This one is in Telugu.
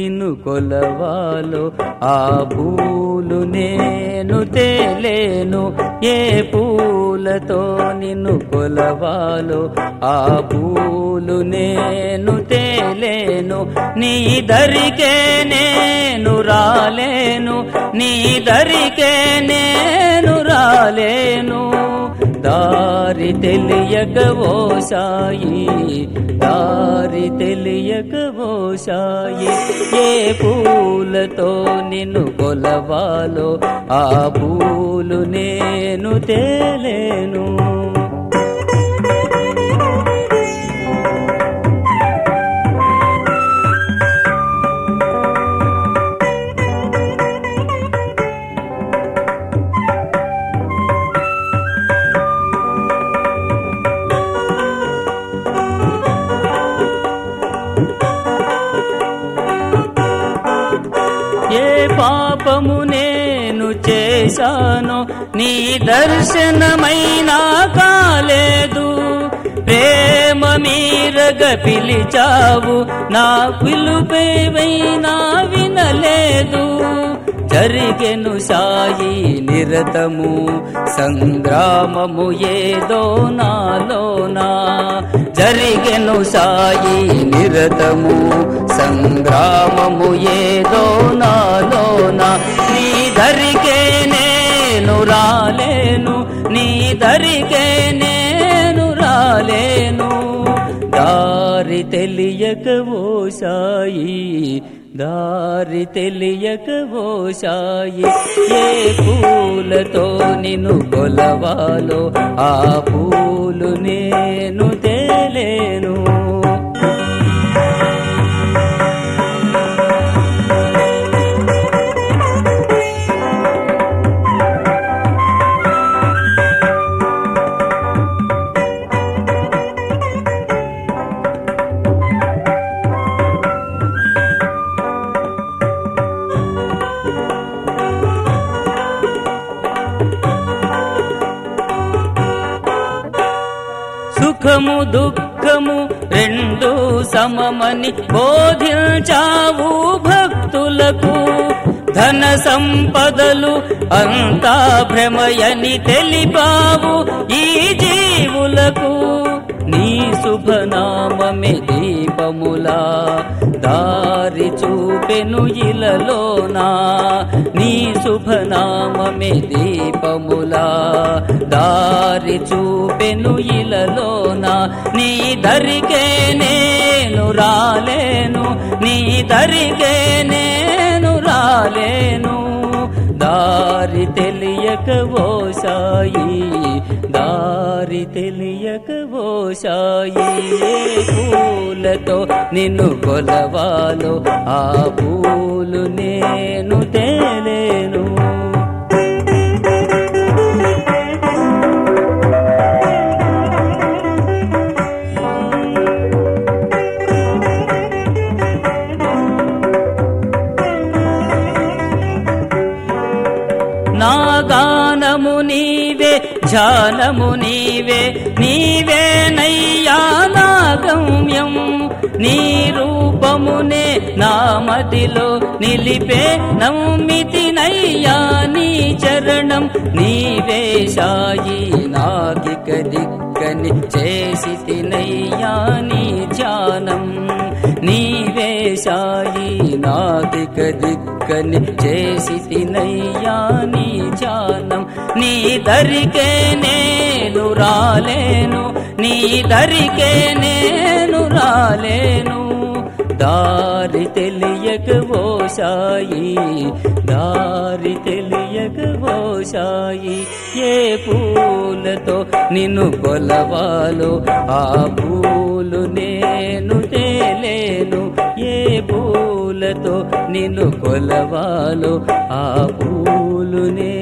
నిన్ను కొలవాలో ఆ పూలు నేను తేలేను. ఏ పూలతో నిన్ను కొలవాలో ఆ పూలు నేను తేలేను. నీ దరికే నేను రాలేను, నీ దరికే నేను రాలేను. దారి తెలియక ఓ సాయి, దారి తెలియక ఓ సాయి. ఏ పూలతో నిన్ను కొలవాలో ఆ పూలు నేను తేలేను. ఏ పాపము నేను చేశానో నీ దర్శనమైనా కాలేదు. ప్రేమ మీరగ పిలిచావు, నా పిలుపేవైనా వినలేదు. జరిగెను సాయి నిరతము సంగ్రామము ఏదో నాలోనా. జరిగెను సాయి నిరతము సంగ్రామము ఏదో నాలోనా. నీ దరికే నేను రాలేను, నీ దరికే నేను రాలేను. దారి తెలియక ఓ సాయి, దారి తెలియక ఓ సాయి. ఏ పూలతో నిన్ను కొలవాలో ఆ పూలు నేను తేలేను. సుఖము దుఃఖము రెండు సమమని బోధించావు భక్తులకు. ధన సంపదలు అంతా భ్రమయని తెలిపావు ఈ జీవులకు. నీ శుభనామమే దీపములా దారి చూపెను ఇలలోనా. నీ శుభనామమే దీపములా దారి చూపెను ఇలలోనా. నీ దరికే నేను రాలేను, నీ దరికే నేను రాలేను. దారి తెలియక ఓ సాయి, దారి తెలియక ఓ సాయి. ఏ పూలతో నిన్ను కొలవాలో ఆ పూలు నేను తేలేను. నా గానము నీవే, ధ్యానము నీవే, నీవేనయ్యా నా గమ్యం. నీ రూపమునే నా మదిలో నిలిపే నమ్మితినయ్యా నీ చరణం. నీవే సాయి నాకిక దిక్కని చేసితినయ్యా నీ ధ్యానం. నీవే సాయి నాకిక దిక్కని చేసితినయ్యా నీ ధ్యానం. నీ దరికే నేను రాలేను, నీ దరికే నేను రాలేను. దారి తెలియక ఓ సాయి, దారి తెలియక ఓ సాయి. ఏ పూలతో నిన్ను కొలవాలో ఆ పూలు నేను తేలేను. ఏ పూలతో నిన్ను కొలవాలో ఆ పూలు